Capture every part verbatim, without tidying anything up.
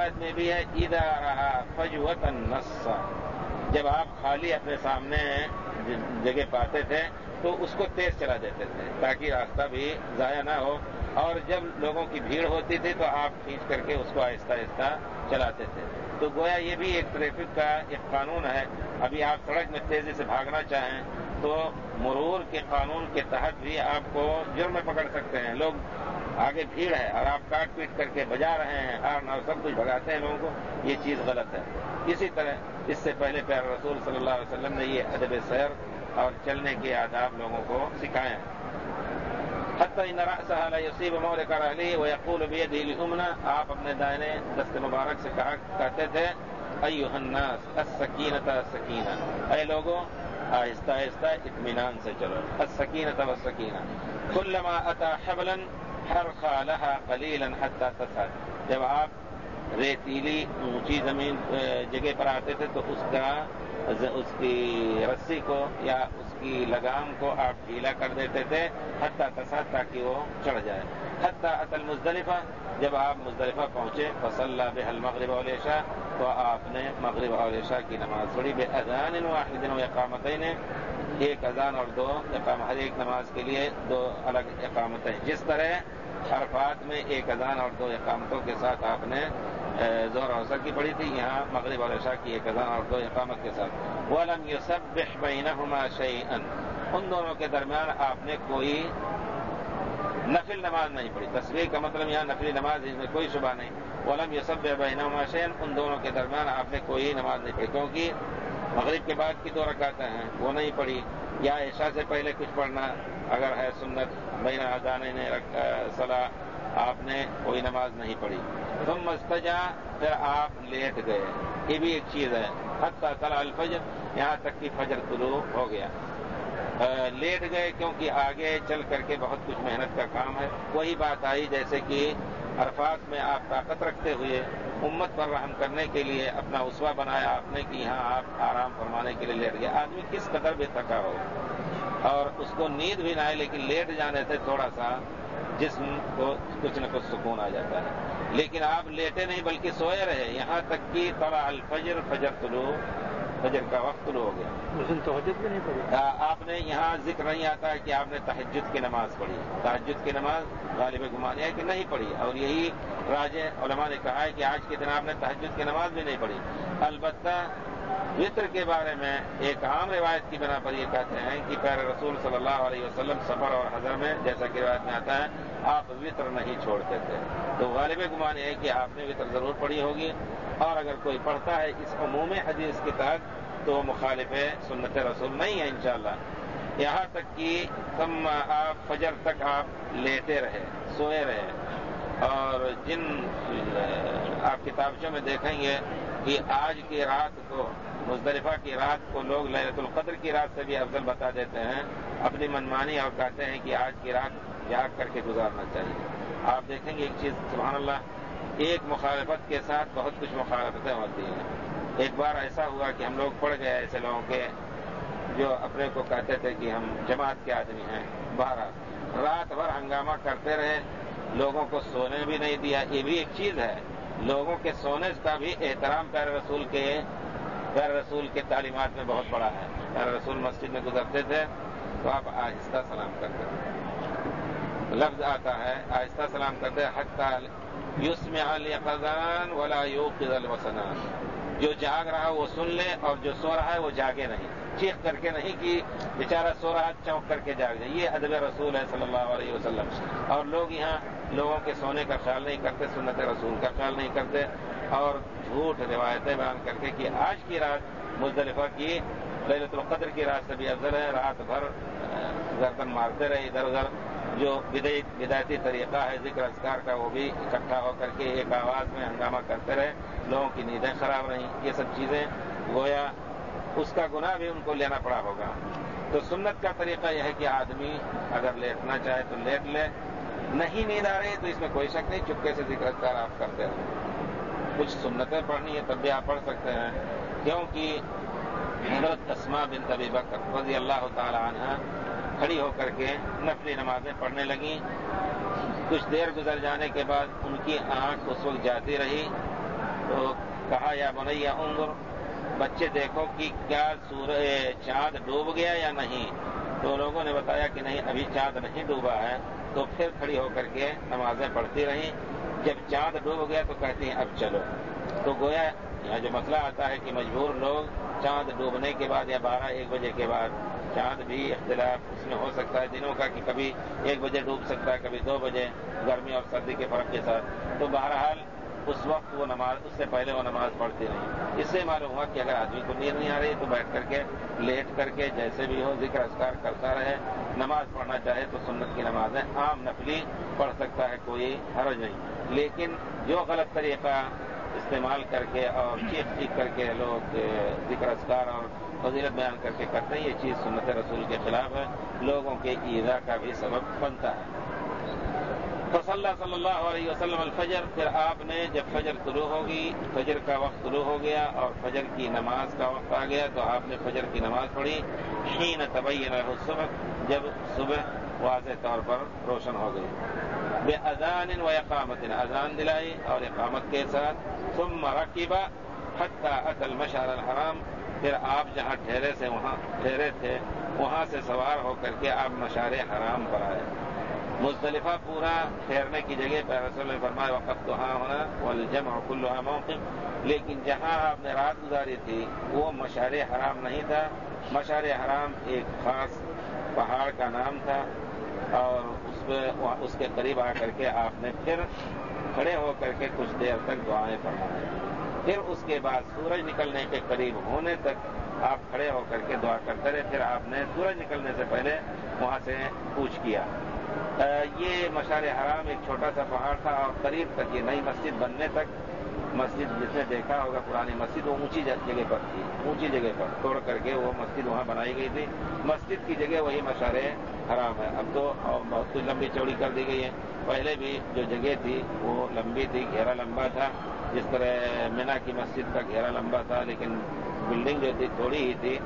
روایت میں بھی ہے اذا رہا فجوۃ النص، جب آپ خالی اپنے سامنے جگہ پاتے تھے تو اس کو تیز چلا دیتے تھے تاکہ راستہ بھی ضائع نہ ہو، اور جب لوگوں کی بھیڑ ہوتی تھی تو آپ کھینچ کر کے اس کو آہستہ آہستہ چلاتے تھے۔ تو گویا یہ بھی ایک ٹریفک کا ایک قانون ہے۔ ابھی آپ سڑک میں تیزی سے بھاگنا چاہیں تو مرور کے قانون کے تحت بھی آپ کو جرم میں پکڑ سکتے ہیں۔ لوگ آگے بھیڑ ہے اور آپ کاٹ پیٹ کر کے بجا رہے ہیں، ہارن اور سب کچھ بھگاتے ہیں لوگوں کو، یہ چیز غلط ہے۔ اسی طرح اس سے پہلے پیارے رسول صلی اللہ علیہ وسلم نے یہ ادب سیر اور چلنے کے آداب لوگوں کو سکھائے ہیں۔ حتی ان رأسها لا يصيب مورق رحله ويقول بيده اليمنى، آپ اپنے دائنے دست مبارک سے کہا کہتے تھے ایھا الناس السکینۃ السکینہ، اے لوگوں آہستہ آہستہ اطمینان سے چلو، السکینۃ والسکینہ۔ کلما اتى حبلا حرخى لها قلیلا حتى تسعد، جب آپ ریتیلی اونچی زمین جگہ پر آتے تھے تو اس کا اس کی رسی کو یا اس کی لگام کو آپ ڈھیلا کر دیتے تھے حتی تسعد، تاکہ وہ چڑھ جائے۔ حتی اتى المزدلفہ، جب آپ مزدلفہ پہنچے فصلی بها المغرب والعشاء، تو آپ نے مغرب اور عشاء کی نماز پڑھی بأذان واحد واقامتین، ایک اذان اور دو اقامت، ہر ایک نماز کے لیے دو الگ اقامتیں، جس طرح عرفات میں ایک اذان اور دو اقامتوں کے ساتھ آپ نے ظہر اور عصر کی پڑھی تھی، یہاں مغرب اور عشاء کی ایک اذان اور دو اقامت کے ساتھ۔ وَلَمْ يُسَبِّحْ بَيْنَهُمَا شَيْئًا، ان دونوں کے درمیان آپ نے کوئی نفل نماز نہیں پڑھی۔ تصویر کا مطلب یہاں نفلی نماز، اس میں کوئی شبہ نہیں۔ وَلَمْ يُسَبِّحْ بَيْنَهُمَا شَيْئًا، ان دونوں کے درمیان آپ نے کوئی نماز نہیں پڑھی، کیونکہ مغرب کے بعد کی دو رکعتیں ہیں وہ نہیں پڑھی، یا عشاء سے پہلے کچھ پڑھنا اگر ہے سنت بین اذانین صلاح، آپ نے کوئی نماز نہیں پڑھی۔ ثم استجا، پھر آپ لیٹ گئے، یہ بھی ایک چیز ہے۔ حتی طلع الفجر، یہاں تک کہ فجر طلوع ہو گیا۔ لیٹ گئے کیونکہ آگے چل کر کے بہت کچھ محنت کا کام ہے۔ وہی بات آئی جیسے کہ عرفات میں آپ طاقت رکھتے ہوئے امت پر رحم کرنے کے لیے اپنا اسوہ بنایا آپ نے کہ یہاں آپ آرام فرمانے کے لیے لیٹ گئے۔ آدمی کس قدر بھی تھکا ہو اور اس کو نیند بھی نہ آئے، لیکن لیٹ جانے سے تھوڑا سا جسم کو کچھ نہ کچھ سکون آ جاتا ہے۔ لیکن آپ لیٹے نہیں بلکہ سوئے رہے، یہاں تک کہ طلع الفجر، فجر طلوع، فجر کا وقت طلوع ہو گیا۔ لیکن تہجد بھی نہیں پڑھی۔ آپ نے یہاں ذکر نہیں آتا ہے کہ آپ نے تہجد کی نماز پڑھی، تہجد کی نماز غالب گمان ہے کہ نہیں پڑھی، اور یہی راجح علماء نے کہا ہے کہ آج کے دن آپ نے تہجد کی نماز بھی نہیں پڑھی۔ البتہ وطر کے بارے میں ایک عام روایت کی بنا پر یہ کہتے ہیں کہ پیارے رسول صلی اللہ علیہ وسلم سفر اور حضر میں، جیسا کہ روایت میں آتا ہے، آپ وطر نہیں چھوڑتے تھے۔ تو غالب گمان یہ ہے کہ آپ نے وطر ضرور پڑھی ہوگی، اور اگر کوئی پڑھتا ہے اس عموم حدیث کے تحت تو مخالف سنت رسول نہیں ہے انشاءاللہ۔ یہاں تک کہ ثم آپ فجر تک آپ لیٹے رہے، سوئے رہے، اور جن آپ کتابچوں میں دیکھیں گے کہ آج کی رات کو، مزدلفہ کی رات کو لوگ لیلۃ القدر کی رات سے بھی افضل بتا دیتے ہیں اپنی منمانی، اور کہتے ہیں کہ آج کی رات جاگ کر کے گزارنا چاہیے۔ آپ دیکھیں گے ایک چیز سبحان اللہ، ایک مخالفت کے ساتھ بہت کچھ مخالفتیں ہوتی ہیں۔ ایک بار ایسا ہوا کہ ہم لوگ پڑ گئے ایسے لوگوں کے جو اپنے کو کہتے تھے کہ ہم جماعت کے آدمی ہیں، بارہ رات بھر ہنگامہ کرتے رہے، لوگوں کو سونے بھی نہیں دیا۔ یہ بھی ایک چیز ہے، لوگوں کے سونے کا بھی احترام پیارے رسول کے پیارے رسول کے تعلیمات میں بہت بڑا ہے۔ پیارے رسول مسجد میں گزرتے تھے تو آپ آہستہ سلام کرتے تھے، لفظ آتا ہے آہستہ سلام کرتے، حتی یسمع الیقظان ولا یوقظ الوسنان، جو جاگ رہا وہ سن لے اور جو سو رہا ہے وہ جاگے نہیں، چیخ کر کے نہیں کہ بیچارہ سو رہا چونک کر کے جاگ جائے۔ یہ ادب رسول ہے صلی اللہ علیہ وسلم۔ اور لوگ یہاں لوگوں کے سونے کا خیال نہیں کرتے، سنت رسول کا خیال نہیں کرتے، اور جھوٹ روایتیں بیان کر کے کہ آج کی رات مزدلفہ کی لیلۃ القدر کی رات سے بھی افضل ہے، رات بھر گردن مارتے رہے ادھر ادھر، جو بدایتی طریقہ ہے ذکر اذکار کا وہ بھی اکٹھا ہو کر کے ایک آواز میں ہنگامہ کرتے رہے، لوگوں کی نیندیں خراب رہیں۔ یہ سب چیزیں گویا اس کا گناہ بھی ان کو لینا پڑا ہوگا۔ تو سنت کا طریقہ یہ ہے کہ آدمی اگر لیٹنا چاہے تو لیٹ لے، نہیں نیند آ رہی تو اس میں کوئی شک نہیں، چپکے سے ذکر اذکار آپ کرتے رہیں۔ کچھ سنتیں پڑھنی ہے تب بھی آپ پڑھ سکتے ہیں، کیونکہ حضرت اسماء بنت ابی بکر رضی اللہ تعالی عنہا کھڑی ہو کر کے نفلی نمازیں پڑھنے لگیں۔ کچھ دیر گزر جانے کے بعد ان کی آنکھ اس وقت جاتی رہی تو کہا یا بنیا انظر، بچے دیکھو کہ کیا سورج چاند ڈوب گیا یا نہیں. تو لوگوں نے بتایا کہ نہیں ابھی چاند نہیں ڈوبا ہے. تو پھر کھڑی ہو کر کے نمازیں پڑھتی رہیں. جب چاند ڈوب گیا تو کہتی ہیں اب چلو. تو گویا یہاں جو مسئلہ آتا ہے کہ مجبور لوگ چاند ڈوبنے کے بعد یا بارہ ایک بجے کے بعد، چاند بھی اختلاف اس میں ہو سکتا ہے دنوں کا کہ کبھی ایک بجے ڈوب سکتا ہے کبھی دو بجے، گرمی اور سردی کے فرق کے ساتھ. تو بہرحال اس وقت وہ نماز، اس سے پہلے وہ نماز پڑھتی رہی. اس سے معلوم ہوا کہ اگر آدمی کو نیند نہیں آ رہی تو بیٹھ کر کے لیٹ کر کے جیسے بھی ہو ذکر اذکار کرتا رہے. نماز پڑھنا چاہے تو سنت کی نمازیں عام نفلی پڑھ سکتا ہے، کوئی حرج نہیں. لیکن جو غلط طریقہ استعمال کر کے اور چیخ چیخ کر کے لوگ ذکر اذکار اور فضیلت بیان کر کے کرتے ہیں، یہ چیز سنت رسول کے خلاف ہے، لوگوں کے ایذا کا بھی سبب بنتا ہے. فصلی صلی اللہ علیہ وسلم الفجر، پھر آپ نے جب فجر طلوع ہوگی، فجر کا وقت طلوع ہو گیا اور فجر کی نماز کا وقت آ گیا تو آپ نے فجر کی نماز پڑھی. حین تبین له الصبح، جب صبح واضح طور پر روشن ہو گئی. بأذان و اقامت، اذان دلائی اور اقامت کے ساتھ. ثم رکب حتی اتی المشعر الحرام، پھر آپ جہاں ٹھہرے سے وہاں ٹھہرے تھے وہاں سے سوار ہو کر کے آپ مشعر حرام پر آئے. مزدلفہ پورا ٹھہرنے کی جگہ پہ رسول نے فرمایا وقفتھا ہونا والجمع کلھا موقف، لیکن جہاں آپ نے رات گزاری تھی وہ مشعر حرام نہیں تھا. مشعر حرام ایک خاص پہاڑ کا نام تھا اور اس پہ اس کے قریب آ کر کے آپ نے پھر کھڑے ہو کر کے کچھ دیر تک دعائیں فرمائیں. پھر اس کے بعد سورج نکلنے کے قریب ہونے تک آپ کھڑے ہو کر کے دعا کرتے رہے. پھر آپ نے سورج نکلنے سے پہلے وہاں سے کوچ کیا. یہ مشعر حرام ایک چھوٹا سا پہاڑ تھا اور قریب تک یہ نئی مسجد بننے تک، مسجد جس نے دیکھا ہوگا پرانی مسجد وہ اونچی جگہ پر تھی، اونچی جگہ پر توڑ کر کے وہ مسجد وہاں بنائی گئی تھی. مسجد کی جگہ وہی مشعر حرام ہے. اب تو بہت کچھ لمبی چوڑی کر دی گئی ہے. پہلے بھی جو جگہ تھی وہ لمبی تھی، گھیرا لمبا تھا، جس طرح مینا کی مسجد کا گھیرا لمبا تھا لیکن بلڈنگ جو تھی تھوڑی ہی تھی.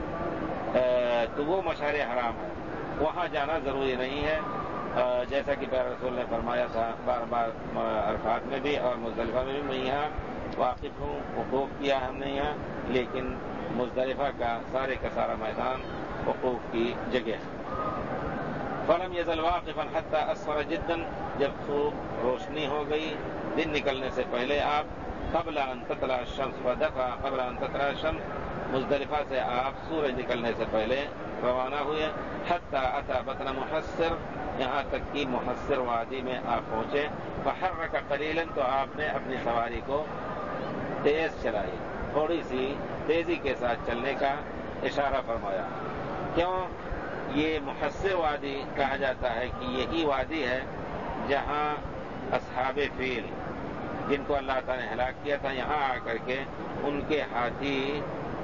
تو وہ مشعر حرام ہے، وہاں جانا ضروری نہیں ہے. جیسا کہ پیارے رسول نے فرمایا تھا بار بار عرفات میں بھی اور مزدلفہ میں بھی. میں یہاں واقف ہوں، وقوف کیا ہم نے یہاں، لیکن مزدلفہ کا سارے کا سارا میدان وقوف کی جگہ ہے. فلم یزل واقفا حتی اسفر جدا، جب خوب روشنی ہو گئی دن نکلنے سے پہلے آپ قبل ان تطلع الشمس فدفع قبل ان تطلع الشمس، مزدلفہ سے آپ سورج نکلنے سے پہلے روانہ ہوئے. حتی اتی بطن محصر، یہاں تک کہ محصر وادی میں آپ پہنچے. فحرک قلیلا، تو آپ نے اپنی سواری کو تیز چلائی، تھوڑی سی تیزی کے ساتھ چلنے کا اشارہ فرمایا. کیوں یہ محصر وادی کہا جاتا ہے کہ یہی وادی ہے جہاں اصحاب فیل جن کو اللہ تعالیٰ نے ہلاک کیا تھا یہاں آ کر کے ان کے ہاتھی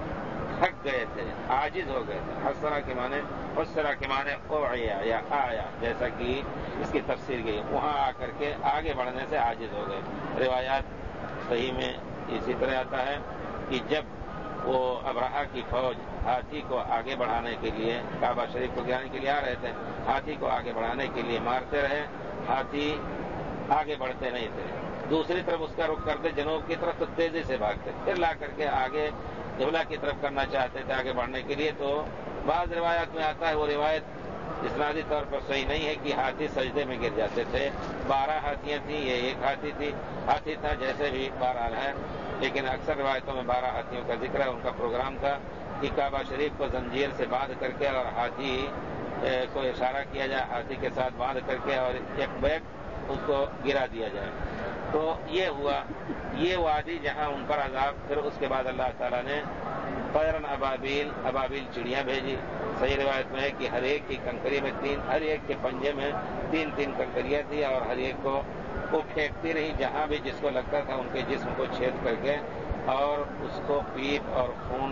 تھک گئے تھے، عاجز ہو گئے تھے. حسرہ کے معنی حسرہ کے معنی اوعیا یا آیا، جیسا کہ اس کی تفسیر گئی، وہاں آ کر کے آگے بڑھنے سے عاجز ہو گئے. روایات صحیح میں اسی طرح آتا ہے کہ جب وہ ابرہہ کی فوج ہاتھی کو آگے بڑھانے کے لیے کعبہ شریف کو گرانے کے لیے آ رہے تھے، ہاتھی کو آگے بڑھانے کے لیے مارتے رہے، ہاتھی آگے بڑھتے نہیں تھے. دوسری طرف اس کا رخ کرتے جنوب کی طرف تو تیزی سے بھاگتے، پھر لا کر کے آگے قبلہ کی طرف کرنا چاہتے تھے آگے بڑھنے کے لیے. تو بعض روایات میں آتا ہے، وہ روایت اسنادی طور پر صحیح نہیں ہے، کہ ہاتھی سجدے میں گر جاتے تھے. بارہ ہاتھیاں تھیں، یہ ایک ہاتھی تھی ہاتھی تھا جیسے بھی بہرحال ہے، لیکن اکثر روایتوں میں بارہ ہاتھیوں کا ذکر ہے. ان کا پروگرام تھا کہ کعبہ شریف کو زنجیر سے باندھ کر کے اور ہاتھی کو اشارہ کیا جائے، ہاتھی کے ساتھ باندھ کر کے اور ایک بیک اس کو گرا دیا جائے. تو یہ ہوا، یہ وادی جہاں ان پر عذاب. پھر اس کے بعد اللہ تعالیٰ نے طیرن ابابیل ابابیل چڑیاں بھیجی. صحیح روایت میں ہے کہ ہر ایک کی کنکری میں تین، ہر ایک کے پنجے میں تین تین کنکریاں تھیں اور ہر ایک کو وہ پھینکتی رہی جہاں بھی جس کو لگتا تھا ان کے جسم کو چھید کر کے، اور اس کو پیپ اور خون،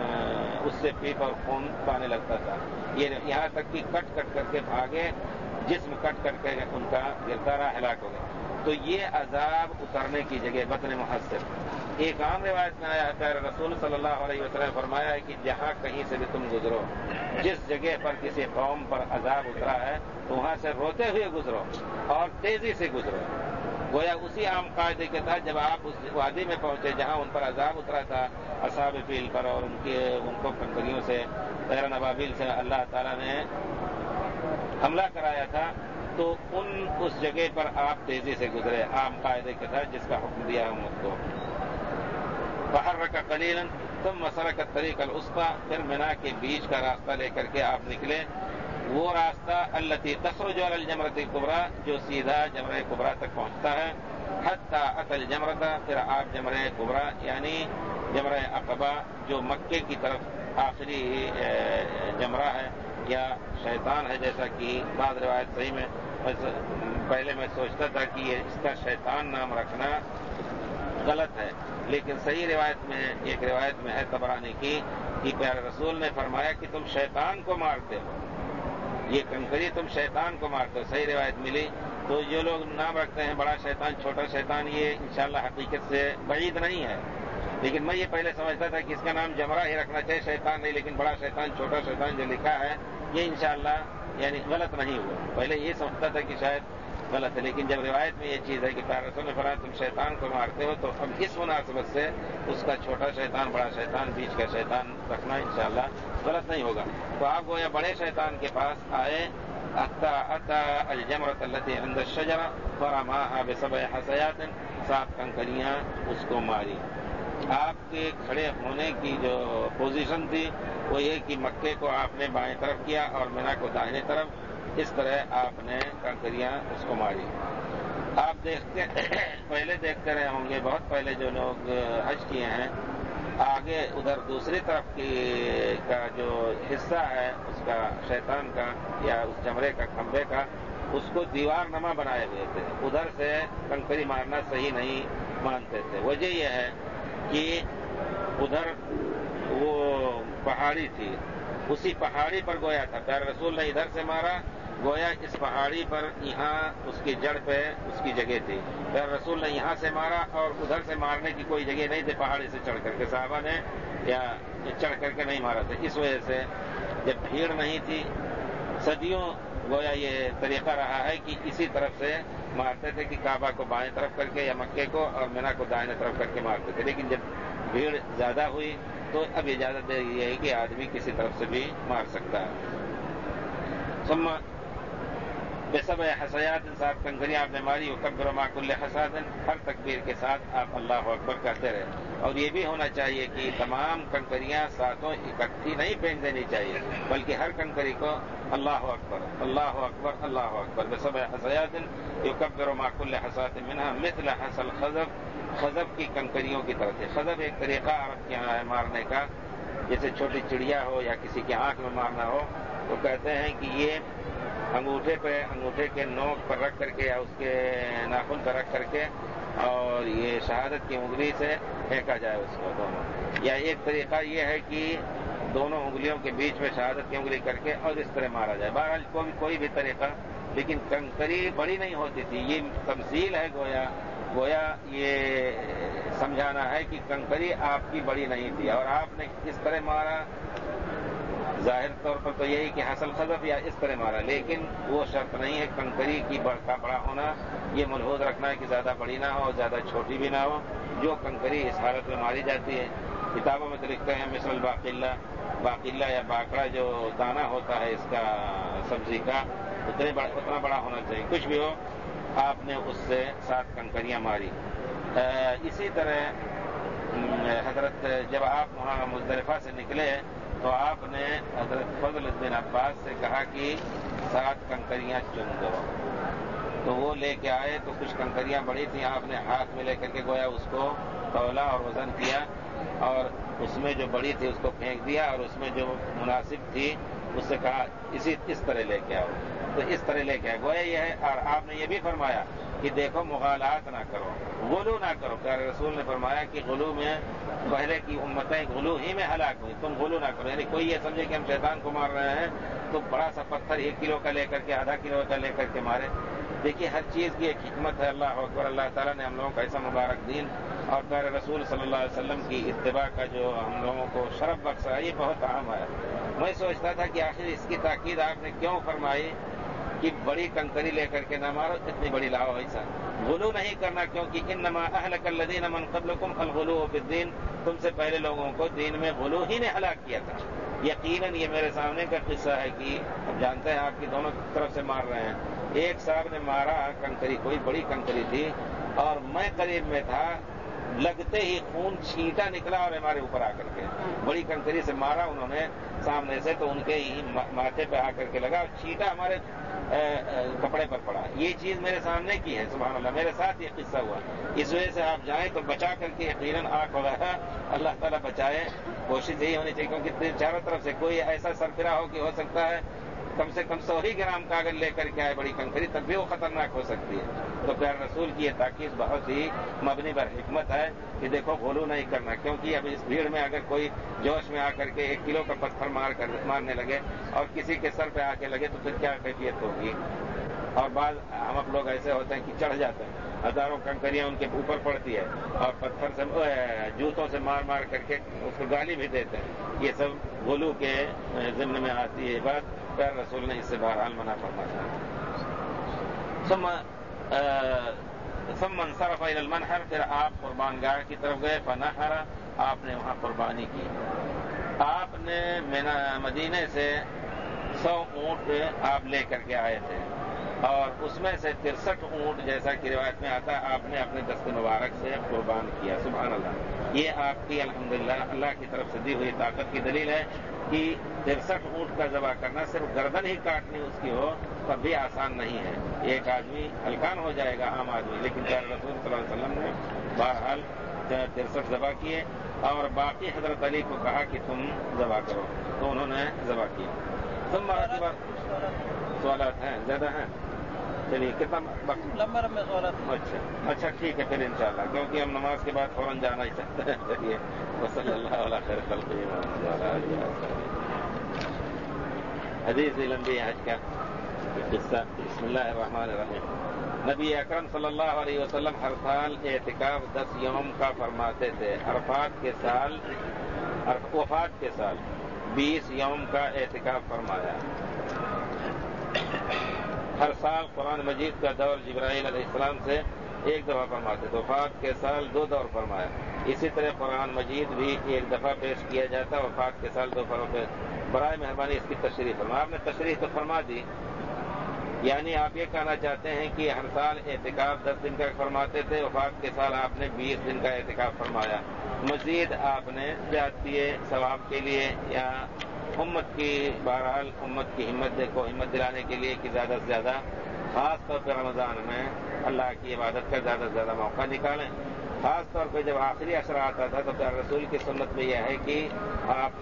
اس سے پیپ اور خون پانے لگتا تھا. یہ یہاں تک کہ کٹ کٹ کر کے بھاگے، جسم کٹ کٹ کے ان کا گرتا رہا، ہلاک ہو گیا. تو یہ عذاب اترنے کی جگہ بطن محصر. ایک عام روایت میں آیا ہے، رسول صلی اللہ علیہ وسلم فرمایا ہے کہ جہاں کہیں سے بھی تم گزرو، جس جگہ پر کسی قوم پر عذاب اترا ہے تو وہاں سے روتے ہوئے گزرو اور تیزی سے گزرو. گویا اسی عام قاعدے کے تحت جب آپ اس وادی میں پہنچے جہاں ان پر عذاب اترا تھا اصحاب فیل پر، اور ان کے ان کو کنکریوں سے طیر ابابیل سے اللہ تعالیٰ نے حملہ کرایا تھا، تو ان اس جگہ پر آپ تیزی سے گزرے عام قاعدے کے تحت جس کا حکم دیا امت کو. فحرک قلیلا ثم سلک الطریق الوسطی، پھر منا کے بیچ کا راستہ لے کر کے آپ نکلے، وہ راستہ التی تخرج علی الجمرۃ الکبریٰ جو سیدھا جمرہ کبریٰ تک پہنچتا ہے. حتی اتی الجمرۃ، پھر آپ جمرہ کبریٰ یعنی جمرہ عقبہ جو مکے کی طرف آخری جمرہ ہے یا شیطان ہے، جیسا کہ بعض روایت صحیح میں پہلے میں سوچتا تھا کہ یہ اس کا شیطان نام رکھنا غلط ہے، لیکن صحیح روایت میں ایک روایت میں ہے طبرانی کی کہ پیارے رسول نے فرمایا کہ تم شیطان کو مارتے ہو، یہ کنکری تم شیطان کو مارتے ہو. صحیح روایت ملی. تو جو لوگ نام رکھتے ہیں بڑا شیطان چھوٹا شیطان، یہ انشاءاللہ حقیقت سے بعید نہیں ہے، لیکن میں یہ پہلے سمجھتا تھا کہ اس کا نام جمرہ ہی رکھنا چاہیے، شیطان نہیں. لیکن بڑا شیطان چھوٹا شیطان جو لکھا ہے یہ انشاءاللہ یعنی غلط نہیں ہوا. پہلے یہ سمجھتا تھا کہ شاید غلط ہے، لیکن جب روایت میں یہ چیز ہے کہ پیارے رسول نے فرمایا تم شیطان کو مارتے ہو، تو اب اس مناسبت سے اس کا چھوٹا شیطان بڑا شیطان بیچ کا شیطان رکھنا انشاءاللہ غلط نہیں ہوگا. تو آپ گویا بڑے شیطان کے پاس آئے. حتی اتی الجمرۃ التی عند الشجرہ فرماها بسبع حصیات، سات کنکریاں اس کو ماری. آپ کے کھڑے ہونے کی جو پوزیشن تھی وہ یہ کہ مکے کو آپ نے بائیں طرف کیا اور مینا کو داہنے طرف، اس طرح آپ نے کنکریاں اس کو ماری. آپ دیکھتے پہلے دیکھتے رہے ہوں گے، بہت پہلے جو لوگ حج کیے ہیں، آگے ادھر دوسری طرف کی کا جو حصہ ہے اس کا شیطان کا یا اس جمرے کا کھمبے کا، اس کو دیوار نما بنائے ہوئے تھے، ادھر سے کنکری مارنا صحیح نہیں مانتے تھے. وجہ یہ ہے کہ ادھر وہ پہاڑی تھی، اسی پہاڑی پر گویا تھا پیارے رسول نے ادھر سے مارا، گویا اس پہاڑی پر یہاں اس کی جڑ پہ اس کی جگہ تھی. پیارے رسول نے یہاں سے مارا اور ادھر سے مارنے کی کوئی جگہ نہیں تھی، پہاڑی سے چڑھ کر کے صحابہ نے یا چڑھ کر کے نہیں مارا تھا. اس وجہ سے جب بھیڑ نہیں تھی صدیوں گویا یہ طریقہ رہا ہے کہ اسی طرف سے مارتے تھے کہ کعبہ کو بائیں طرف کر کے یا مکے کو اور مینا کو دائیں طرف کر کے مارتے تھے. لیکن جب بھیڑ زیادہ ہوئی تو اب اجازت دے یہ ہے کہ آدمی کسی طرف سے بھی مار سکتا ہے. ثم بسبع حصیات، سات کنکریاں آپ نے ماری. یکبر مع کل حصاۃ، ہر تکبیر کے ساتھ آپ اللہ اکبر کہتے رہے. اور یہ بھی ہونا چاہیے کہ تمام کنکریاں ساتوں اکٹھی نہیں پھینک دینی چاہیے، بلکہ ہر کنکری کو اللہ اکبر اللہ اکبر اللہ اکبر. بسبع حصیات یکبر مع کل حصاۃ منها مثل حصى الخزف، خزف کی کنکریوں کی طرف سے. خزف ایک طریقہ عرب کے یہاں ہے مارنے کا، جیسے چھوٹی چڑیا ہو یا کسی کی آنکھ میں مارنا ہو، تو کہتے ہیں کہ یہ انگوٹھے پہ انگوٹھے کے نوک پر رکھ کر کے یا اس کے ناخن پر رکھ کر کے اور یہ شہادت کی انگلی سے پھینکا جائے اس کو دونوں. یا ایک طریقہ یہ ہے کہ دونوں انگلیوں کے بیچ میں شہادت کی انگلی کر کے اور اس طرح مارا جائے. بہرحال کوئی کوئی بھی طریقہ، لیکن کنکری بڑی نہیں ہوتی تھی. یہ تمثیل ہے، گویا گویا یہ سمجھانا ہے کہ کنکری آپ کی بڑی نہیں تھی اور آپ نے اس طرح مارا. ظاہر طور پر تو یہی کہ حصل خزف یا اس طرح مارا، لیکن وہ شرط نہیں ہے کنکری کی کا بڑا ہونا. یہ ملحوظ رکھنا ہے کہ زیادہ بڑی نہ ہو زیادہ چھوٹی بھی نہ ہو. جو کنکری اس حالت میں ماری جاتی ہے، کتابوں میں تو لکھتے ہیں مثل باقلہ، باقلہ یا باکڑا جو دانہ ہوتا ہے اس کا سبزی کا، اتنے بڑا اتنا بڑا ہونا چاہیے. کچھ بھی ہو، آپ نے اس سے سات کنکریاں ماری. اسی طرح حضرت جب آپ وہاں مزدلفہ سے نکلے تو آپ نے حضرت فضل بن عباس سے کہا کہ سات کنکریاں چن دو. تو وہ لے کے آئے تو کچھ کنکریاں بڑی تھیں، آپ نے ہاتھ میں لے کر کے گویا اس کو تولا اور وزن کیا اور اس میں جو بڑی تھی اس کو پھینک دیا اور اس میں جو مناسب تھی اس سے کہا اسی اس طرح لے کے آؤ. تو اس طرح لے کے آئے. گویا یہ ہے. اور آپ نے یہ بھی فرمایا کہ دیکھو مغالات نہ کرو، غلو نہ کرو. پیارے رسول نے فرمایا کہ غلو میں پہلے کی امتیں غلو ہی میں ہلاک ہوئی، تم غلو نہ کرو. یعنی کوئی یہ سمجھے کہ ہم شیطان کو مار رہے ہیں تو بڑا سا پتھر ایک کلو کا لے کر کے آدھا کلو کا لے کر کے مارے. دیکھیے ہر چیز کی ایک حکمت ہے. اللہ اکبر. اللہ تعالیٰ نے ہم لوگوں کا ایسا مبارک دین اور پیارے رسول صلی اللہ علیہ وسلم کی اتباع کا جو ہم لوگوں کو شرف بخشا ہے، یہ بہت اہم ہے. میں سوچتا تھا کہ آخر اس کی تاکید آپ نے کیوں فرمائی کہ بڑی کنکری لے کر کے نہ مارو، اتنی بڑی لاؤ ایسا غلو نہیں کرنا، کیونکہ انما اہلک الذین من قبلکم الغلو فی الدین، تم سے پہلے لوگوں کو دین میں غلو ہی نے ہلاک کیا تھا۔ یقیناً یہ میرے سامنے کا قصہ ہے کہ اب جانتے ہیں آپ کی دونوں طرف سے مار رہے ہیں۔ ایک صاحب نے مارا کنکری، کوئی بڑی کنکری تھی اور میں قریب میں تھا، لگتے ہی خون چھینٹا نکلا اور ہمارے اوپر آ کر کے بڑی کنکری سے مارا انہوں نے سامنے سے، تو ان کے ہی ماتھے پہ آ کر کے لگا اور چھینٹا ہمارے کپڑے پر پڑا۔ یہ چیز میرے سامنے کی ہے، سبحان اللہ، میرے ساتھ یہ قصہ ہوا۔ اس وجہ سے آپ جائیں تو بچا کر کے یقیناً آنکھ وغیرہ اللہ تعالیٰ بچائے، کوشش یہی ہونی چاہیے، کیونکہ چاروں طرف سے کوئی ایسا سرفراہ ہو کہ ہو سکتا ہے کم سے کم سو ہی گرام کاغذ لے کر کے آئے بڑی کنکری، تب بھی وہ خطرناک ہو سکتی ہے۔ تو پیارے رسول کی یہ تاکید بہت ہی مبنی بر حکمت ہے کہ دیکھو غلو نہیں کرنا، کیونکہ اب اس بھیڑ میں اگر کوئی جوش میں آ کر کے ایک کلو کا پتھر مار کر مارنے لگے اور کسی کے سر پہ آ کے لگے تو پھر کیا کیفیت ہوگی۔ اور بعض ہم اپ لوگ ایسے ہوتے ہیں کہ چڑھ جاتے ہیں، ہزاروں کنکریاں ان کے اوپر پڑتی ہے اور پتھر سے جوتوں سے مار مار کر کے اس کو گالی بھی دیتے ہیں۔ یہ سب غلو کے ضمن میں آتی ہے بات، پیارے رسول نے اس سے بہرحال منع فرمایا۔ ثم ثم انصرف الى المنحر، پھر آپ قربان گاہ کی طرف گئے، فنحر، آپ نے وہاں قربانی کی۔ آپ نے مدینے سے سو اونٹ آپ لے کر کے آئے تھے اور اس میں سے ترسٹھ اونٹ، جیسا کہ روایت میں آتا ہے، آپ نے اپنے دست مبارک سے قربان کیا۔ سبحان اللہ، یہ آپ کی الحمدللہ اللہ کی طرف سے دی ہوئی طاقت کی دلیل ہے کہ ترسٹھ اونٹ کا ذبح کرنا، صرف گردن ہی کاٹنی اس کی ہو تب بھی آسان نہیں ہے۔ ایک آدمی ہلکان ہو جائے گا، عام آدمی، لیکن پیارے رسول صلی اللہ علیہ وسلم نے بہرحال ترسٹھ ذبح کیے اور باقی حضرت علی کو کہا کہ تم ذبح کرو، تو انہوں نے ذبح کی۔ ثم سوالات ہیں، زیادہ ہیں؟ چلیے، کتنا لمبا لمبا سوالات؟ اچھا اچھا ٹھیک ہے پھر انشاءاللہ، کیونکہ ہم نماز کے بعد فوراً جانا ہی چاہتے ہیں۔ چلیے، وصلی اللہ علی خیر خلقہ محمد۔ حدیث لمبی ہے حج کا قصہ۔ بسم اللہ الرحمن الرحیم۔ نبی اکرم صلی اللہ علیہ وسلم ہر سال اعتکاف دس یوم کا فرماتے تھے۔ عرفات کے سال وفات کے سال بیس یوم کا اعتکاف فرمایا۔ ہر سال قرآن مجید کا دور جبرائیل علیہ السلام سے ایک دفعہ فرماتے تھے۔ وفات کے سال دو دور فرمایا۔ اسی طرح قرآن مجید بھی ایک دفعہ پیش کیا جاتا، وفات کے سال دو فروں پہ۔ برائے مہربانی اس کی تشریح فرما۔ آپ نے تشریح تو فرما دی، یعنی آپ یہ کہنا چاہتے ہیں کہ ہر سال اعتکاف دس دن کا فرماتے تھے، وفات کے سال آپ نے بیس دن کا اعتکاف فرمایا۔ مزید آپ نے زیادتی ثواب کے لیے یا امت کی بہرحال امت کی ہمت کو ہمت دلانے کے لیے کہ زیادہ سے زیادہ خاص طور پہ رمضان میں اللہ کی عبادت کا زیادہ سے زیادہ موقع نکالیں۔ خاص طور پہ جب آخری عشرہ آتا تھا تو پیارے رسول کی سنت میں یہ ہے کہ آپ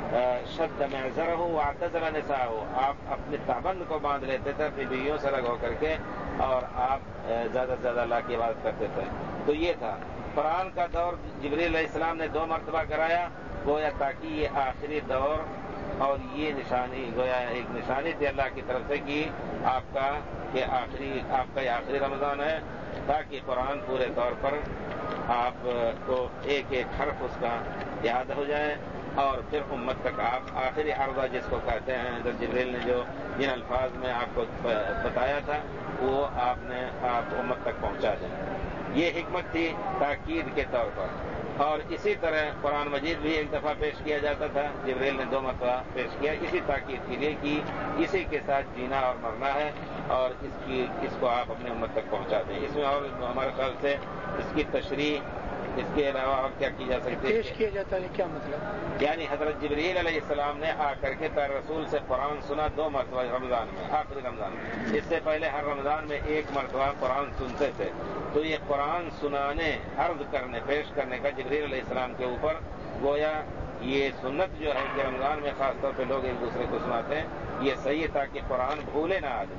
شد معذرہ واعتذر نساءہ، آپ اپنے تابند کو باندھ لیتے تھے اپنی بیویوں سے الگ ہو کر کے اور آپ زیادہ سے زیادہ اللہ کی عبادت کرتے تھے۔ تو یہ تھا قرآن کا دور، جبریل علیہ السلام نے دو مرتبہ کرایا، گویا تاکہ یہ آخری دور اور یہ نشانی گویا ایک نشانی تھی اللہ کی طرف سے کہ آپ کا یہ آخری آپ کا یہ آخری رمضان ہے، تاکہ قرآن پورے طور پر آپ کو ایک ایک حرف اس کا یاد ہو جائے اور پھر امت تک آپ آخری عرضہ جس کو کہتے ہیں، حضرت جبریل نے جو جن الفاظ میں آپ کو بتایا تھا وہ آپ نے آپ امت تک پہنچا دیں۔ یہ حکمت تھی تاکید کے طور پر۔ اور اسی طرح قرآن مجید بھی ایک دفعہ پیش کیا جاتا تھا، جبریل نے دو مرتبہ پیش کیا، اسی تاکید کے لیے کہ اسی کے ساتھ جینا اور مرنا ہے اور اس کی اس کو آپ اپنے امت تک پہنچا دیں۔ اس میں اور ہمارے خیال سے اس کی تشریح اس کے علاوہ اور کیا کی جا سکتی ہے؟ پیش کیا جاتا ہے کیا مطلب؟ یعنی حضرت جبریل علیہ السلام نے آ کر کے پیارے رسول سے قرآن سنا دو مرتبہ رمضان میں، آخری رمضان میں۔ اس سے پہلے ہر رمضان میں ایک مرتبہ قرآن سنتے تھے۔ تو یہ قرآن سنانے، عرض کرنے، پیش کرنے کا جبریل علیہ السلام کے اوپر گویا یہ سنت جو ہے کہ رمضان میں خاص طور پہ لوگ ایک دوسرے کو سناتے ہیں، یہ صحیح ہے تاکہ قرآن بھولے نہ آدمی۔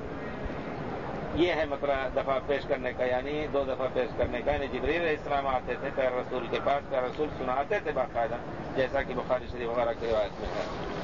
یہ ہے مطلب دفعہ پیش کرنے کا، یعنی دو دفعہ پیش کرنے کا، یعنی جبریل علیہ السلام آتے تھے پیارے رسول کے پاس، پیارے رسول سناتے تھے باقاعدہ، جیسا کہ بخاری شریف وغیرہ کی روایت میں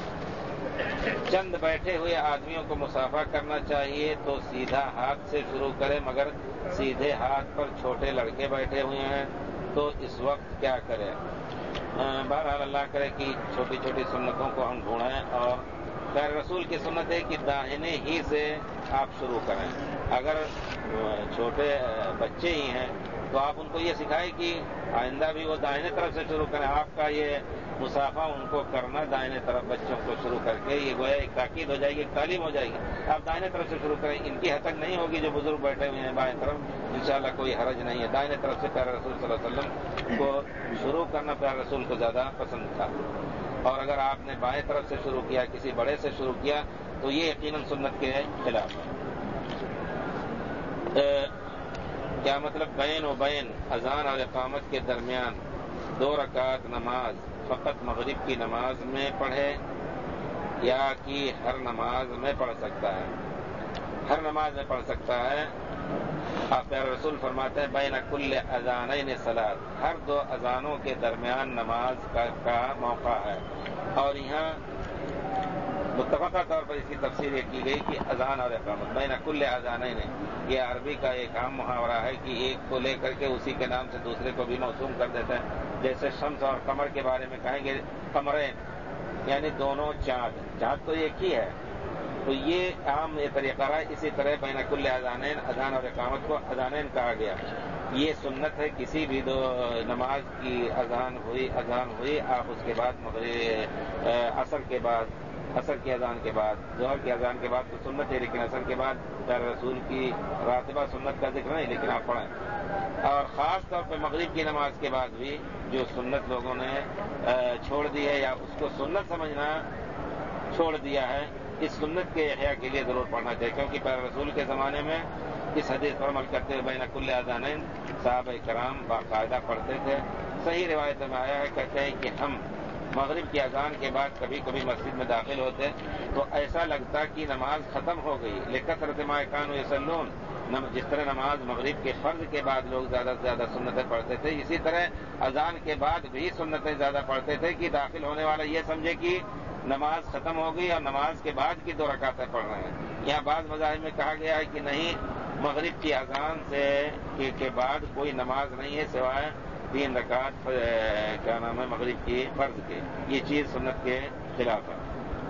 ہے۔ چند بیٹھے ہوئے آدمیوں کو مصافحہ کرنا چاہیے تو سیدھا ہاتھ سے شروع کرے، مگر سیدھے ہاتھ پر چھوٹے لڑکے بیٹھے ہوئے ہیں تو اس وقت کیا کرے؟ بہرحال اللہ کرے کہ چھوٹی چھوٹی سنتوں کو ہم ڈھونڈیں اور پیارے رسول کی سنت ہے کہ داہنے ہی سے آپ شروع کریں. اگر چھوٹے بچے ہی ہیں تو آپ ان کو یہ سکھائیں کہ آئندہ بھی وہ دائنے طرف سے شروع کریں. آپ کا یہ مسافہ ان کو کرنا دائنے طرف بچوں کو شروع کر کے یہ گویا ایک تاکید ہو جائے گی, ایک تعلیم ہو جائے گی. آپ دائنے طرف سے شروع کریں. ان کی حتک نہیں ہوگی جو بزرگ بیٹھے ہوئے ہیں بائیں طرف, انشاءاللہ کوئی حرج نہیں ہے. دائنے طرف سے پیارے رسول صلی اللہ علیہ وسلم کو شروع کرنا پیارے رسول کو زیادہ پسند تھا. اور اگر آپ نے بائیں طرف سے شروع کیا, کسی بڑے سے شروع کیا, تو یہ یقیناً سنت کے خلاف ہے. کیا مطلب بین و بین اذان اور اقامت کے درمیان دو رکعت نماز فقط مغرب کی نماز میں پڑھے یا کہ ہر نماز میں پڑھ سکتا ہے؟ ہر نماز میں پڑھ سکتا ہے. آپ پیارے رسول فرماتے ہیں بین کل اذانین صلاۃ, ہر دو اذانوں کے درمیان نماز کا, کا موقع ہے. اور یہاں متفقہ طور پر اس کی تفسیر یہ کی گئی کہ اذان اور اقامت بین کل اذانین, یہ عربی کا ایک عام محاورہ ہے کہ ایک کو لے کر کے اسی کے نام سے دوسرے کو بھی موسوم کر دیتے ہیں. جیسے شمس اور قمر کے بارے میں کہیں گے قمرین, یعنی دونوں چاند. چاند تو ایک ہی ہے, تو یہ عام یہ طریقہ ہے. اسی طرح بین کل اذانین, اذان اور اقامت کو اذانین کہا گیا. یہ سنت ہے, کسی بھی دو نماز کی اذان ہوئی اذان ہوئی آپ اس کے بعد مغرب عصر کے بعد عصر کی اذان کے بعد ظہر کی اذان کے بعد تو سنت ہے, لیکن عصر کے بعد پیارے رسول کی راتبہ سنت کا ذکر نہیں, لیکن آپ پڑھیں. اور خاص طور پہ مغرب کی نماز کے بعد بھی جو سنت لوگوں نے چھوڑ دی ہے یا اس کو سنت سمجھنا چھوڑ دیا ہے, اس سنت کے احیاء کے لیے ضرور پڑھنا چاہیے. کیونکہ پیارے رسول کے زمانے میں اس حدیث پر عمل کرتے ہوئے بین کل اذانین صحابہ کرام باقاعدہ پڑھتے تھے. صحیح روایت میں آیا ہے, کہتے ہیں کہ ہم مغرب کی اذان کے بعد کبھی کبھی مسجد میں داخل ہوتے تو ایسا لگتا کہ نماز ختم ہو گئی. لکثرت ما کانوا یصلون, جس طرح نماز مغرب کے فرض کے بعد لوگ زیادہ سے زیادہ سنتیں پڑھتے تھے, اسی طرح اذان کے بعد بھی سنتیں زیادہ پڑھتے تھے کہ داخل ہونے والا یہ سمجھے کہ نماز ختم ہو گئی اور نماز کے بعد کی دو رکعتیں پڑھ رہے ہیں. یہاں بعض مذاہب میں کہا گیا ہے کہ نہیں, مغرب کی اذان سے کے بعد کوئی نماز نہیں ہے سوائے تین رکعت کیا نام ہے مغرب کی فرض کے. یہ چیز سنت کے خلاف ہے.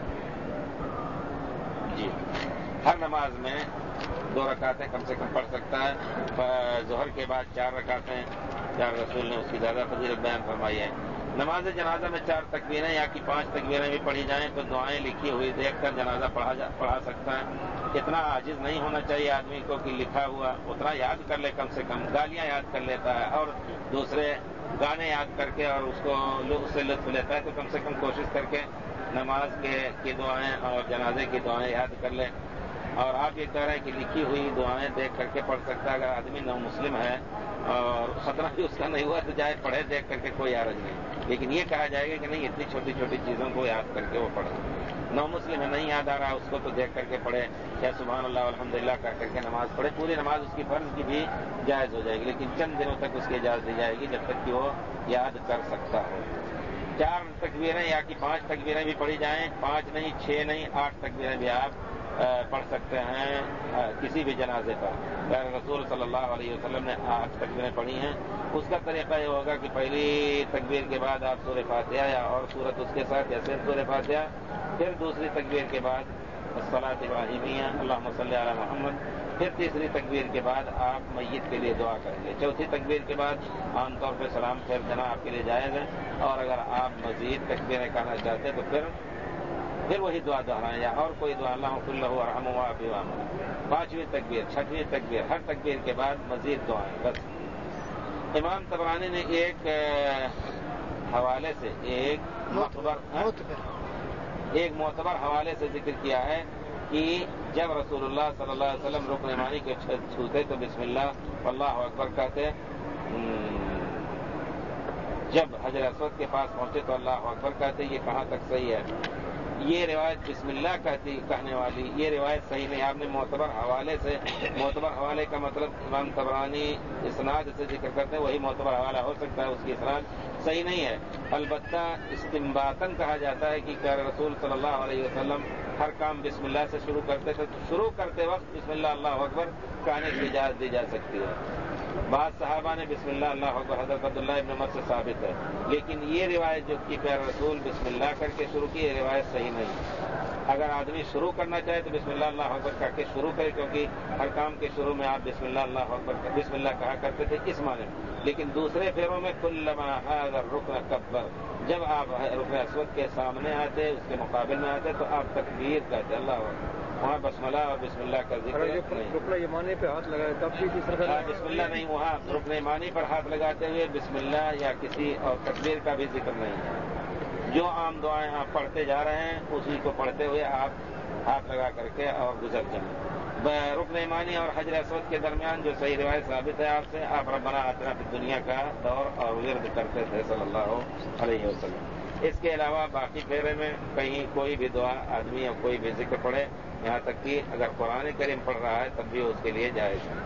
جی, ہر نماز میں دو رکعتیں کم سے کم پڑھ سکتا ہے. ظہر کے بعد چار رکعتیں, چار رسول نے اس کی زیادہ فضیلت بیان فرمائی ہے. نماز جنازہ میں چار تکبیریں یا کہ پانچ تکبیریں بھی پڑھی جائیں تو دعائیں لکھی ہوئی دیکھ کر جنازہ پڑھا جا پڑھا سکتا ہے. اتنا عاجز نہیں ہونا چاہیے آدمی کو کہ لکھا ہوا اتنا یاد کر لے, کم سے کم گالیاں یاد کر لیتا ہے اور دوسرے گانے یاد کر کے اور اس کو اس سے لطف لیتا ہے, تو کم سے کم کوشش کر کے نماز کے کی دعائیں اور جنازے کی دعائیں یاد کر لے. اور آپ یہ کہہ رہے ہیں کہ لکھی ہوئی دعائیں دیکھ کر کے پڑھ سکتا ہے. اگر آدمی نو مسلم ہے اور خطرہ بھی اس کا نہیں ہوا تو جائے پڑھے, دیکھ کر کے کوئی حرج نہیں. لیکن یہ کہا جائے گا کہ نہیں اتنی چھوٹی چھوٹی چیزوں کو یاد کر کے وہ پڑھے. نو مسلم ہے, نہیں یاد آ رہا اس کو, تو دیکھ کر کے پڑھے یا سبحان اللہ الحمدللہ کر کر کے نماز پڑھے. پوری نماز اس کی فرض کی بھی جائز ہو جائے گی, لیکن چند دنوں تک اس کی اجازت دی جائے گی جب تک کہ وہ یاد کر سکتا ہو. چار تکبیریں یا کہ پانچ تکبیریں بھی پڑھی جائیں, پانچ نہیں, چھ نہیں, آٹھ تکبیریں بھی آپ پڑھ سکتے ہیں کسی بھی جنازے پر. پیارے رسول صلی اللہ علیہ وسلم نے آٹھ تکبیریں پڑھی ہیں. اس کا طریقہ یہ ہوگا کہ پہلی تکبیر کے بعد آپ سورہ فاتحہ یا اور سورت اس کے ساتھ جیسے سورہ فاتحہ, پھر دوسری تکبیر کے بعد الصلاۃ ابراہیمیہ اللہم صلی علی محمد, پھر تیسری تکبیر کے بعد آپ میت کے لیے دعا کریں گے. چوتھی تکبیر کے بعد عام طور پہ سلام پھر دینا آپ کے لیے جائز ہے. اور اگر آپ مزید تکبیریں کرنا چاہتے ہیں تو پھر پھر وہی دعا دہرائیں یا اور کوئی دعا اللہ اغفر لہ وارحمہ وعافہ وعنہ. پانچویں تکبیر, چھٹویں تکبیر, ہر تکبیر کے بعد مزید دعائیں بس. امام طبرانی نے ایک حوالے سے ایک معتبر ایک معتبر حوالے سے ذکر کیا ہے کہ جب رسول اللہ صلی اللہ علیہ وسلم رکن یمانی کے چھوتے تو بسم اللہ واللہ اکبر کہتے, جب حجر اسود کے پاس پہنچے تو اللہ اکبر کہتے. یہ کہاں تک صحیح ہے؟ یہ روایت بسم اللہ کہتی کہنے والی یہ روایت صحیح نہیں. آپ نے معتبر حوالے سے, معتبر حوالے کا مطلب امام طبرانی اسناد سے ذکر کرتے ہیں, وہی معتبر حوالہ ہو سکتا ہے, اس کی اسناد صحیح نہیں ہے. البتہ استنباطاً کہا جاتا ہے کہ پیارے رسول صلی اللہ علیہ وسلم ہر کام بسم اللہ سے شروع کرتے تھے, تو شروع کرتے وقت بسم اللہ اللہ اکبر کہنے کی اجازت دی جا سکتی ہے. بعض صحابہ نے بسم اللہ اللہ اکبر, حضرت عبداللہ ابن عمر سے ثابت ہے, لیکن یہ روایت جو کہ پیارے رسول بسم اللہ کر کے شروع کی, یہ روایت صحیح نہیں. اگر آدمی شروع کرنا چاہے تو بسم اللہ اللہ اکبر کہہ کے شروع کرے، کیونکہ ہر کام کے شروع میں آپ بسم اللہ اللہ اکبر بسم اللہ کہا کرتے تھے اس معنی میں۔ لیکن دوسرے پھیروں میں کلما حاضر رکن کبر، جب آپ رکن اسود کے سامنے آتے، اس کے مقابل میں آتے تو آپ تکبیر کہتے اللہ اکبر، وہاں بسملہ اور بسم اللہ کا ذکر نہیں۔ رکن یمانی پہ ہاتھ لگائے تب بھی بسم اللہ نہیں، وہاں رکن یمانی پر ہاتھ لگاتے ہوئے بسم اللہ یا کسی اور تکبیر کا بھی ذکر نہیں ہے۔ جو عام دعائیں آپ پڑھتے جا رہے ہیں اسی کو پڑھتے ہوئے آپ ہاتھ لگا کر کے اور گزر جائیں۔ رکن یمانی اور حجر اسود کے درمیان جو صحیح روایت ثابت ہے آپ سے، آپ ربنا آتنا فی الدنیا کا دور اور ورد کرتے تھے صلی اللہ علیہ وسلم۔ اس کے علاوہ باقی پھیرے میں کہیں کوئی بھی دعا آدمی اور کوئی بھی ذکر پڑھے، یہاں تک کہ اگر قرآن کریم پڑھ رہا ہے تب بھی اس کے لیے جائز ہے۔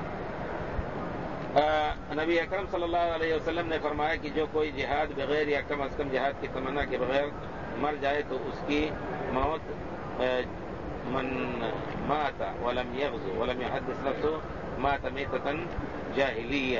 نبی اکرم صلی اللہ علیہ وسلم نے فرمایا کہ جو کوئی جہاد بغیر یا کم از کم جہاد کی تمنا کے بغیر مر جائے تو اس کی موت من مات ولم یغزو ولم یحدث نفسه مات میتۃ جاہلیہ،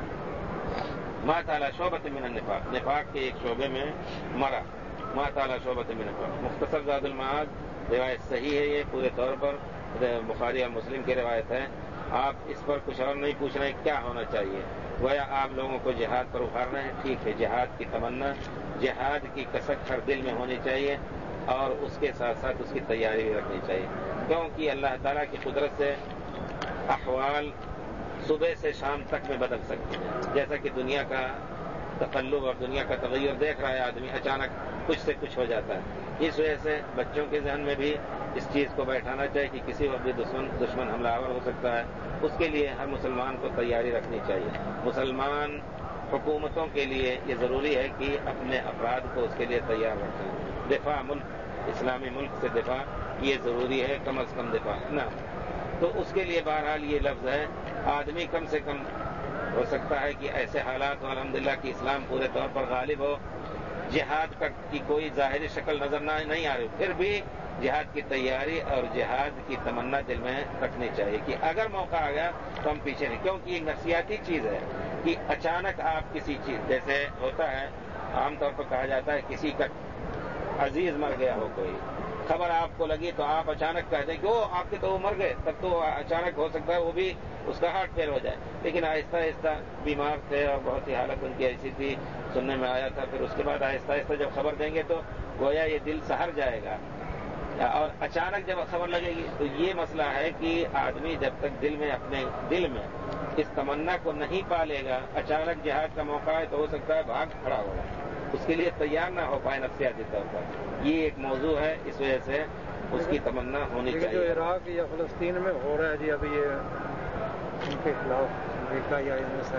مات علی شعبۃ من النفاق، نفاق کے ایک شعبے میں مرا، مات علی شعبۃ من النفاق۔ مختصر زاد المعاد روایت صحیح ہے، یہ پورے طور پر بخاری اور مسلم کی روایت ہے۔ آپ اس پر کچھ اور نہیں پوچھ رہے ہیں کیا ہونا چاہیے، گویا آپ لوگوں کو جہاد پر ابھار رہے ہیں۔ ٹھیک ہے، جہاد کی تمنا، جہاد کی کسک ہر دل میں ہونی چاہیے اور اس کے ساتھ ساتھ اس کی تیاری بھی رکھنی چاہیے، کیونکہ اللہ تعالیٰ کی قدرت سے احوال صبح سے شام تک میں بدل سکتے ہیں۔ جیسا کہ دنیا کا تقلب اور دنیا کا تغیر دیکھ رہا ہے آدمی، اچانک کچھ سے کچھ ہو جاتا ہے۔ اس وجہ سے بچوں کے ذہن میں بھی اس چیز کو بیٹھانا چاہیے کہ کسی وقت بھی دشمن دشمن حملہ آور ہو سکتا ہے۔ اس کے لیے ہر مسلمان کو تیاری رکھنی چاہیے۔ مسلمان حکومتوں کے لیے یہ ضروری ہے کہ اپنے افراد کو اس کے لیے تیار رکھیں۔ دفاع ملک، اسلامی ملک سے دفاع یہ ضروری ہے، کم از کم دفاع نہ۔ تو اس کے لیے بہرحال یہ لفظ ہے، آدمی کم سے کم ہو سکتا ہے کہ ایسے حالات الحمدللہ کہ اسلام پورے طور پر غالب ہو، جہاد کی کوئی ظاہری شکل نظر نہیں آ رہی، پھر بھی جہاد کی تیاری اور جہاد کی تمنا دل میں رکھنی چاہیے کہ اگر موقع آ گیا تو ہم پیچھے نہیں، کیونکہ یہ نفسیاتی چیز ہے کہ اچانک آپ کسی چیز، جیسے ہوتا ہے عام طور پر کہا جاتا ہے کسی کا عزیز مر گیا ہو، کوئی خبر آپ کو لگی تو آپ اچانک کہتے ہیں کہ وہ آپ کے تو وہ مر گئے، تب تو اچانک ہو سکتا ہے وہ بھی اس کا ہارٹ فیل ہو جائے، لیکن آہستہ آہستہ بیمار تھے اور بہت ہی حالت ان کی ایسی تھی، سننے میں آیا تھا، پھر اس کے بعد آہستہ آہستہ جب خبر دیں گے تو گویا یہ دل سہر جائے گا، اور اچانک جب خبر لگے گی تو یہ مسئلہ ہے کہ آدمی جب تک دل میں اپنے دل میں اس تمنا کو نہیں پالے گا، اچانک جہاد کا موقع ہے تو ہو سکتا ہے بھاگ کھڑا ہوگا، اس کے لیے تیار نہ ہو پائے نفسیاتی طور پر۔ یہ ایک موضوع ہے، اس وجہ سے اس کی تمنا ہونی چاہیے۔ جو عراق یا فلسطین میں ہو رہا ہے جی ابھی یہ ان کے خلاف امریکہ یا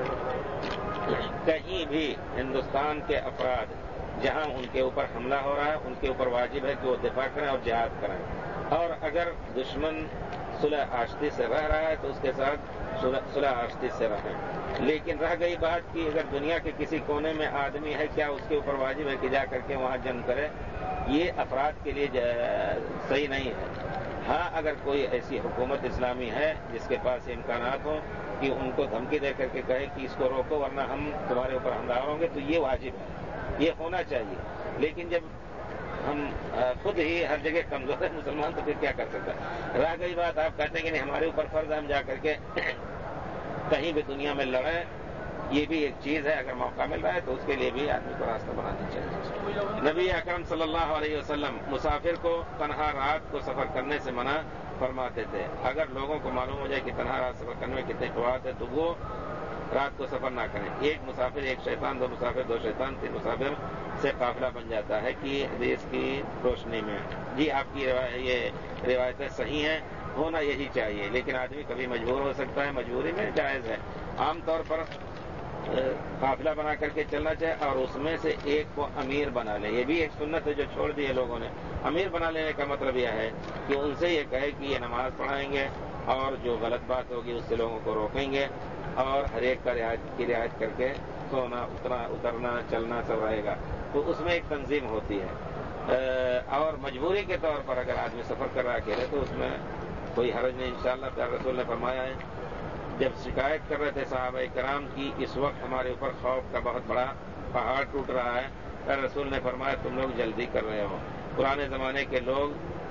کہیں بھی ہندوستان کے افراد جہاں ان کے اوپر حملہ ہو رہا ہے ان کے اوپر واجب ہے کہ وہ دفاع کریں اور جہاد کریں، اور اگر دشمن صلح آشتی سے رہ رہا ہے تو اس کے ساتھ صلح آشتی سے رہیں۔ لیکن رہ گئی بات کہ اگر دنیا کے کسی کونے میں آدمی ہے، کیا اس کے اوپر واجب ہے کہ جا کر کے وہاں جنگ کرے؟ یہ افراد کے لیے صحیح نہیں ہے۔ ہاں اگر کوئی ایسی حکومت اسلامی ہے جس کے پاس امکانات ہوں کہ ان کو دھمکی دے کر کے کہے کہ اس کو روکو ورنہ ہم تمہارے اوپر حملہ ہوں گے، تو یہ واجب ہے، یہ ہونا چاہیے۔ لیکن جب ہم خود ہی ہر جگہ کمزور ہے مسلمان تو پھر کیا کر سکتا ہے؟ رہ گئی بات آپ کہتے ہیں کہ نہیں ہمارے اوپر فرض ہے ہم جا کر کے کہیں بھی دنیا میں لڑیں، یہ بھی ایک چیز ہے، اگر موقع مل رہا ہے تو اس کے لیے بھی آدمی کو راستہ بنانا چاہیے۔ نبی اکرم صلی اللہ علیہ وسلم مسافر کو تنہا رات کو سفر کرنے سے منع فرماتے تھے۔ اگر لوگوں کو معلوم ہو جائے کہ تنہا رات سفر کرنے میں کتنے فوائد ہیں تو وہ رات کو سفر نہ کریں۔ ایک مسافر ایک شیطان، دو مسافر دو شیطان، تین مسافر سے قافلہ بن جاتا ہے کہ حدیث کی روشنی میں جی آپ کی یہ روایتیں صحیح ہیں، ہونا یہی چاہیے، لیکن آدمی کبھی مجبور ہو سکتا ہے، مجبوری میں جائز ہے۔ عام طور پر قافلہ بنا کر کے چلنا چاہے اور اس میں سے ایک کو امیر بنا لے، یہ بھی ایک سنت ہے جو چھوڑ دی ہے لوگوں نے۔ امیر بنا لینے کا مطلب یہ ہے کہ ان سے یہ کہے کہ یہ نماز پڑھائیں گے اور جو غلط بات ہوگی اس سے لوگوں کو روکیں گے اور ہر ایک کا رعایت کی رعایت کر کے سونا اتنا اترنا چلنا سب رہے گا، تو اس میں ایک تنظیم ہوتی ہے۔ اور مجبوری کے طور پر اگر آدمی سفر کر رہا اکیلے تو اس میں کوئی حرج نہیں، انشاءاللہ پیارے رسول نے فرمایا ہے جب شکایت کر رہے تھے صحابہ کرام کی اس وقت ہمارے اوپر خوف کا بہت بڑا پہاڑ ٹوٹ رہا ہے، پیارے رسول نے فرمایا تم لوگ جلدی کر رہے ہو۔ پرانے زمانے کے لوگ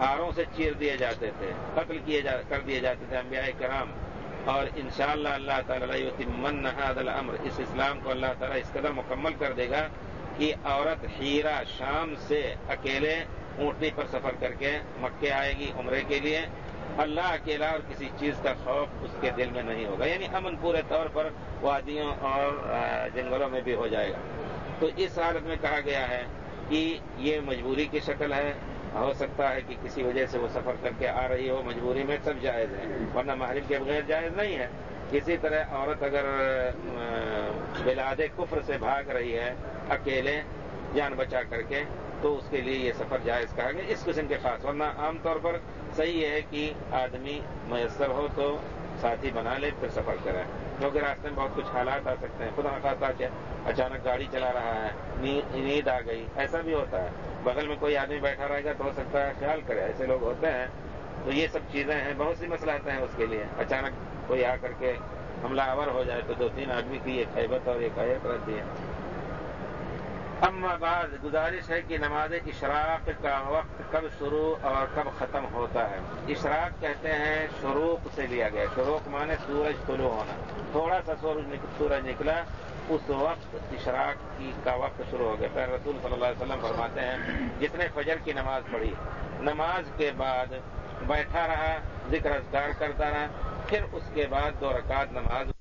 آروں سے چیر دیے جاتے تھے، قتل کیے جا کر دیے جاتے تھے انبیاء کرام، اور انشاءاللہ اللہ تعالیٰ یتمن ھذا الامر، اس اسلام کو اللہ تعالیٰ اس قدر مکمل کر دے گا کہ عورت ہیرا شام سے اکیلے اونٹنی پر سفر کر کے مکے آئے گی عمرے کے لیے، اللہ اکیلا اور کسی چیز کا خوف اس کے دل میں نہیں ہوگا، یعنی امن پورے طور پر وادیوں اور جنگلوں میں بھی ہو جائے گا۔ تو اس حالت میں کہا گیا ہے کہ یہ مجبوری کی شکل ہے، ہو سکتا ہے کہ کسی وجہ سے وہ سفر کر کے آ رہی ہو، مجبوری میں سب جائز ہے، ورنہ محرم کے بغیر جائز نہیں ہے۔ اسی طرح عورت اگر بلاد کفر سے بھاگ رہی ہے اکیلے جان بچا کر کے، تو اس کے لیے یہ سفر جائز کہا گیا اس قسم کے خاص، ورنہ عام طور پر صحیح ہے کہ آدمی میسر ہو تو ساتھی بنا لے پھر سفر کرے، کیونکہ راستے میں بہت کچھ حالات آ سکتے ہیں، خدا نخواستہ کہ اچانک گاڑی چلا رہا ہے، نیند آ گئی، ایسا بھی ہوتا ہے، بغل میں کوئی آدمی بیٹھا رہے گا تو ہو سکتا ہے خیال کرے، ایسے لوگ ہوتے ہیں۔ تو یہ سب چیزیں ہیں، بہت سی مصلحتیں ہیں اس کے لیے، اچانک کوئی آ کر کے حملہ آور ہو جائے تو دو تین آدمی کی ایک ہیبت اور ایک حیت رہتی ہے۔ اما بعد، گزارش ہے کہ نماز اشراق کا وقت کب شروع اور کب ختم ہوتا ہے۔ اشراق کہتے ہیں شروق سے لیا گیا، شروق مانے سورج طلوع ہونا، تھوڑا سا سورج سورج نکلا اس وقت اشراق کی کا وقت شروع ہو گیا۔ پھر رسول صلی اللہ علیہ وسلم فرماتے ہیں جس نے فجر کی نماز پڑھی، نماز کے بعد بیٹھا رہا، ذکر اذکار کرتا رہا، پھر اس کے بعد دو رکعت نماز